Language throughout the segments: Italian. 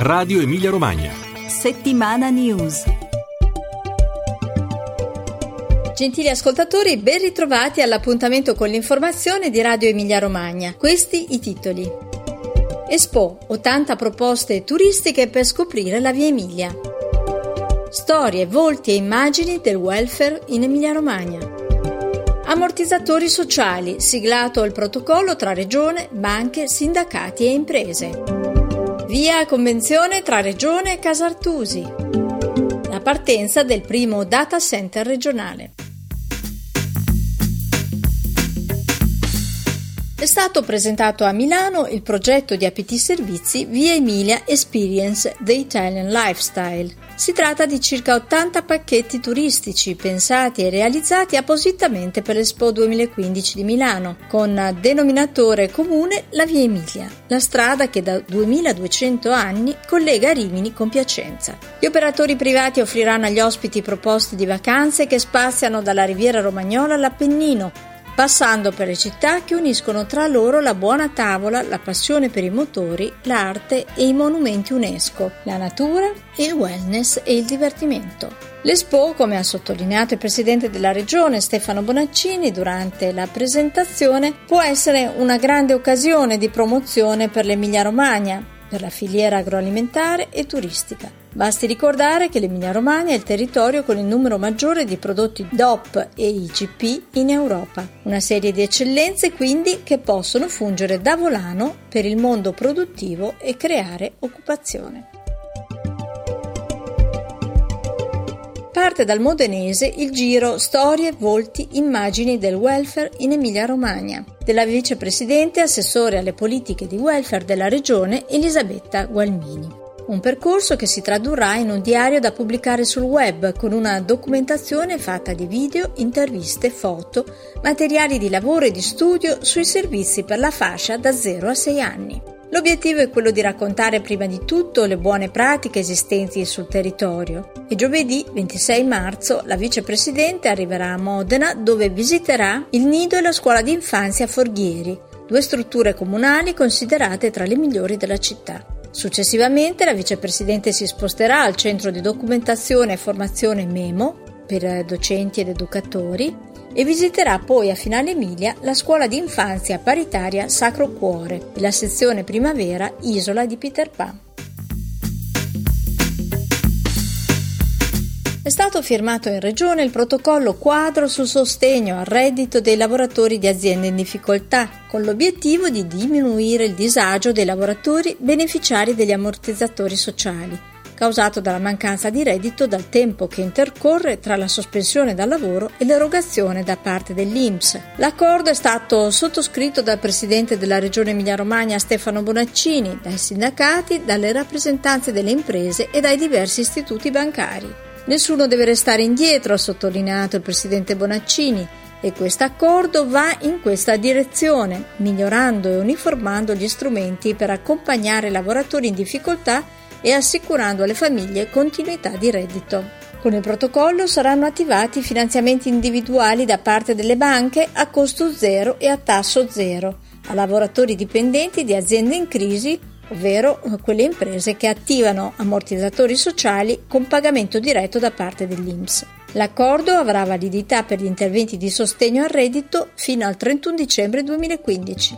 Radio Emilia Romagna. Settimana News. Gentili ascoltatori, ben ritrovati all'appuntamento con l'informazione di Radio Emilia Romagna. Questi i titoli. Expo, 80 proposte turistiche per scoprire la Via Emilia. Storie, volti e immagini del welfare in Emilia Romagna. Ammortizzatori sociali, siglato il protocollo tra Regione, banche, sindacati e imprese. Via convenzione tra Regione e Casartusi. La partenza del primo data center regionale. È stato presentato a Milano il progetto di APT Servizi Via Emilia Experience The Italian Lifestyle. Si tratta di circa 80 pacchetti turistici pensati e realizzati appositamente per l'Expo 2015 di Milano, con denominatore comune la Via Emilia, la strada che da 2200 anni collega Rimini con Piacenza. Gli operatori privati offriranno agli ospiti proposte di vacanze che spaziano dalla Riviera Romagnola all'Appennino, passando per le città che uniscono tra loro la buona tavola, la passione per i motori, l'arte e i monumenti UNESCO, la natura, il wellness e il divertimento. L'Expo, come ha sottolineato il presidente della regione Stefano Bonaccini durante la presentazione, può essere una grande occasione di promozione per l'Emilia-Romagna, per la filiera agroalimentare e turistica. Basti ricordare che l'Emilia-Romagna è il territorio con il numero maggiore di prodotti DOP e IGP in Europa. Una serie di eccellenze quindi che possono fungere da volano per il mondo produttivo e creare occupazione. Parte dal modenese il giro Storie, volti, immagini del welfare in Emilia-Romagna, della vicepresidente e assessore alle politiche di welfare della regione Elisabetta Gualmini. Un percorso che si tradurrà in un diario da pubblicare sul web con una documentazione fatta di video, interviste, foto, materiali di lavoro e di studio sui servizi per la fascia da 0 a 6 anni. L'obiettivo è quello di raccontare prima di tutto le buone pratiche esistenti sul territorio e giovedì 26 marzo la vicepresidente arriverà a Modena dove visiterà il nido e la scuola d'infanzia Forghieri, 2 strutture comunali considerate tra le migliori della città. Successivamente la vicepresidente si sposterà al centro di documentazione e formazione Memo per docenti ed educatori e visiterà poi a Finale Emilia la scuola di infanzia paritaria Sacro Cuore e la sezione primavera Isola di Peter Pan. È stato firmato in Regione il protocollo quadro sul sostegno al reddito dei lavoratori di aziende in difficoltà, con l'obiettivo di diminuire il disagio dei lavoratori beneficiari degli ammortizzatori sociali, causato dalla mancanza di reddito dal tempo che intercorre tra la sospensione dal lavoro e l'erogazione da parte dell'INPS. L'accordo è stato sottoscritto dal presidente della Regione Emilia-Romagna Stefano Bonaccini, dai sindacati, dalle rappresentanze delle imprese e dai diversi istituti bancari. Nessuno deve restare indietro, ha sottolineato il presidente Bonaccini, e questo accordo va in questa direzione, migliorando e uniformando gli strumenti per accompagnare i lavoratori in difficoltà e assicurando alle famiglie continuità di reddito. Con il protocollo saranno attivati finanziamenti individuali da parte delle banche a costo zero e a tasso zero, a lavoratori dipendenti di aziende in crisi, ovvero quelle imprese che attivano ammortizzatori sociali con pagamento diretto da parte dell'INPS. L'accordo avrà validità per gli interventi di sostegno al reddito fino al 31 dicembre 2015.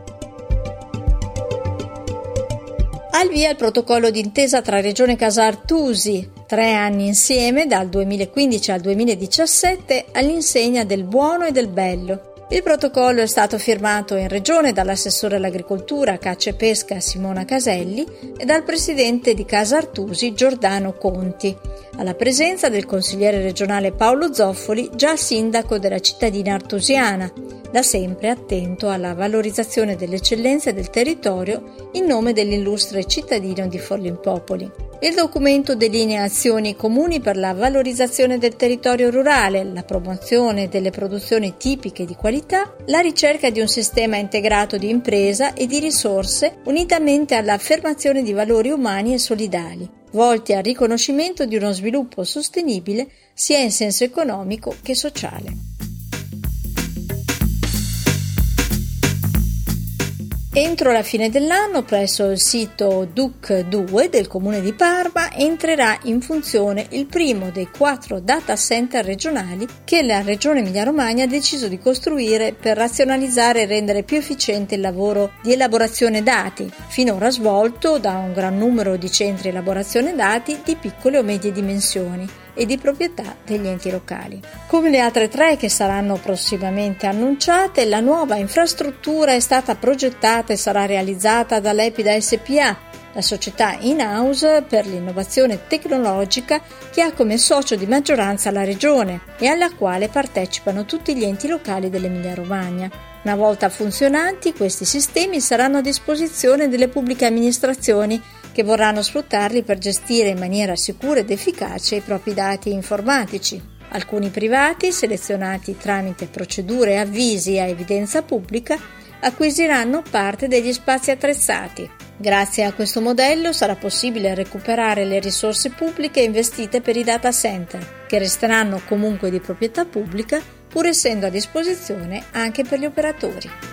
Al via il protocollo d'intesa tra Regione Casartusi, 3 anni insieme dal 2015 al 2017 all'insegna del buono e del bello. Il protocollo è stato firmato in Regione dall'assessore all'agricoltura, caccia e pesca Simona Caselli e dal presidente di Casartusi Giordano Conti, alla presenza del consigliere regionale Paolo Zoffoli, già sindaco della cittadina artusiana, da sempre attento alla valorizzazione delle eccellenze del territorio in nome dell'illustre cittadino di Forlimpopoli. Il documento delinea azioni comuni per la valorizzazione del territorio rurale, la promozione delle produzioni tipiche di qualità, la ricerca di un sistema integrato di impresa e di risorse, unitamente all'affermazione di valori umani e solidali, volti al riconoscimento di uno sviluppo sostenibile sia in senso economico che sociale. Entro la fine dell'anno, presso il sito DUC2 del Comune di Parma, entrerà in funzione il primo dei 4 data center regionali che la Regione Emilia-Romagna ha deciso di costruire per razionalizzare e rendere più efficiente il lavoro di elaborazione dati, finora svolto da un gran numero di centri elaborazione dati di piccole o medie dimensioni e di proprietà degli enti locali. Come le altre 3 che saranno prossimamente annunciate, la nuova infrastruttura è stata progettata e sarà realizzata dall'Epida SpA, la società in-house per l'innovazione tecnologica che ha come socio di maggioranza la Regione e alla quale partecipano tutti gli enti locali dell'Emilia-Romagna. Una volta funzionanti, questi sistemi saranno a disposizione delle pubbliche amministrazioni che vorranno sfruttarli per gestire in maniera sicura ed efficace i propri dati informatici. Alcuni privati, selezionati tramite procedure e avvisi a evidenza pubblica, acquisiranno parte degli spazi attrezzati. Grazie a questo modello sarà possibile recuperare le risorse pubbliche investite per i data center, che resteranno comunque di proprietà pubblica, pur essendo a disposizione anche per gli operatori.